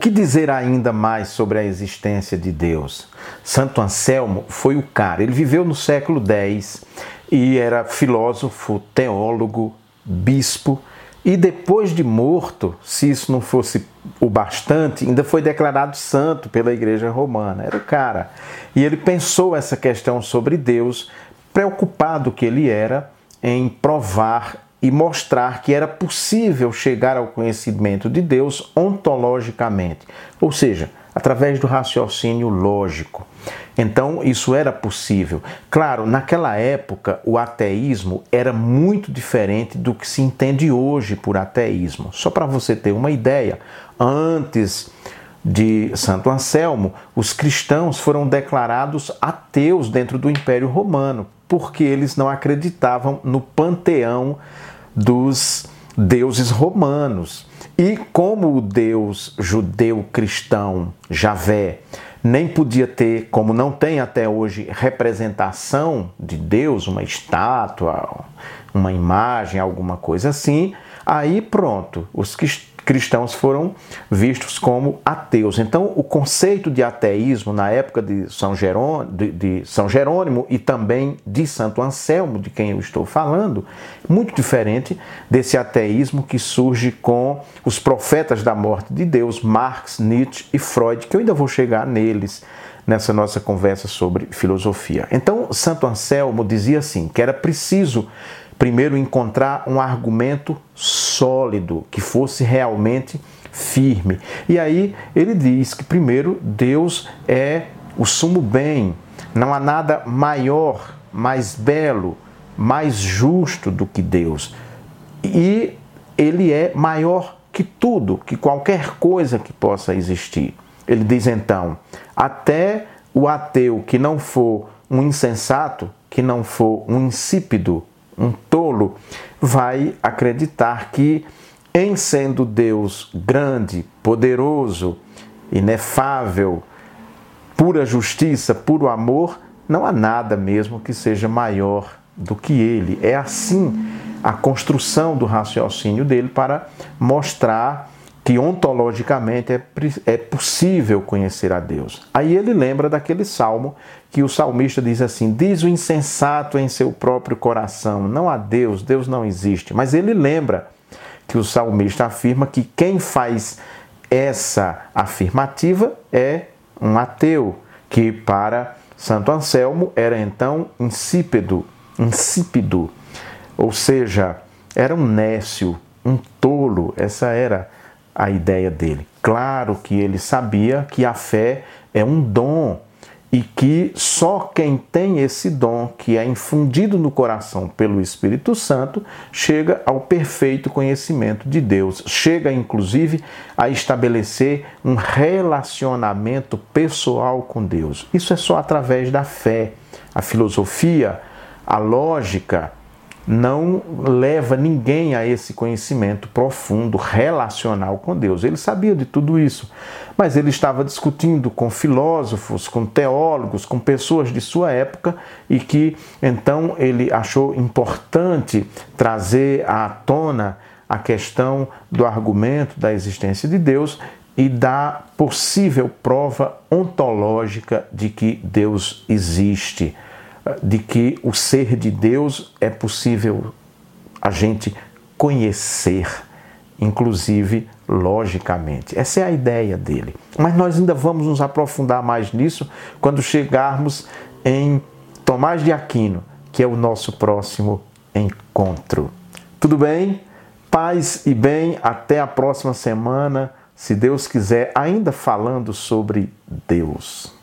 que dizer ainda mais sobre a existência de Deus? Santo Anselmo foi o cara, ele viveu no século X e era filósofo, teólogo, bispo, e depois de morto, se isso não fosse o bastante, ainda foi declarado santo pela Igreja Romana. Era o cara. E ele pensou essa questão sobre Deus, preocupado que ele era em provar e mostrar que era possível chegar ao conhecimento de Deus ontologicamente, ou seja, através do raciocínio lógico. Então, isso era possível. Claro, naquela época, o ateísmo era muito diferente do que se entende hoje por ateísmo. Só para você ter uma ideia, antes de Santo Anselmo, os cristãos foram declarados ateus dentro do Império Romano, porque eles não acreditavam no panteão dos deuses romanos. E como o Deus judeu-cristão, Javé, nem podia ter, como não tem até hoje, representação de Deus, uma estátua, uma imagem, alguma coisa assim, aí pronto, os cristãos foram vistos como ateus. Então, o conceito de ateísmo na época de São Jerônimo e também de Santo Anselmo, de quem eu estou falando, muito diferente desse ateísmo que surge com os profetas da morte de Deus, Marx, Nietzsche e Freud, que eu ainda vou chegar neles nessa nossa conversa sobre filosofia. Então, Santo Anselmo dizia assim, que era preciso primeiro encontrar um argumento sólido, que fosse realmente firme. E aí ele diz que primeiro Deus é o sumo bem, não há nada maior, mais belo, mais justo do que Deus. E ele é maior que tudo, que qualquer coisa que possa existir. Ele diz então, até o ateu que não for um insensato, que não for um insípido, um tolo, vai acreditar que, em sendo Deus grande, poderoso, inefável, pura justiça, puro amor, não há nada mesmo que seja maior do que ele. É assim a construção do raciocínio dele para mostrar que ontologicamente é possível conhecer a Deus. Aí ele lembra daquele salmo que o salmista diz assim, diz o insensato em seu próprio coração, não há Deus, Deus não existe. Mas ele lembra que o salmista afirma que quem faz essa afirmativa é um ateu, que para Santo Anselmo era então insípido, ou seja, era um nécio, um tolo, essa era a ideia dele. Claro que ele sabia que a fé é um dom e que só quem tem esse dom, que é infundido no coração pelo Espírito Santo, chega ao perfeito conhecimento de Deus. Chega, inclusive, a estabelecer um relacionamento pessoal com Deus. Isso é só através da fé. A filosofia, a lógica, não leva ninguém a esse conhecimento profundo, relacional com Deus. Ele sabia de tudo isso, mas ele estava discutindo com filósofos, com teólogos, com pessoas de sua época e que então ele achou importante trazer à tona a questão do argumento da existência de Deus e da possível prova ontológica de que Deus existe, de que o ser de Deus é possível a gente conhecer, inclusive logicamente. Essa é a ideia dele. Mas nós ainda vamos nos aprofundar mais nisso quando chegarmos em Tomás de Aquino, que é o nosso próximo encontro. Tudo bem? Paz e bem, até a próxima semana, se Deus quiser, ainda falando sobre Deus.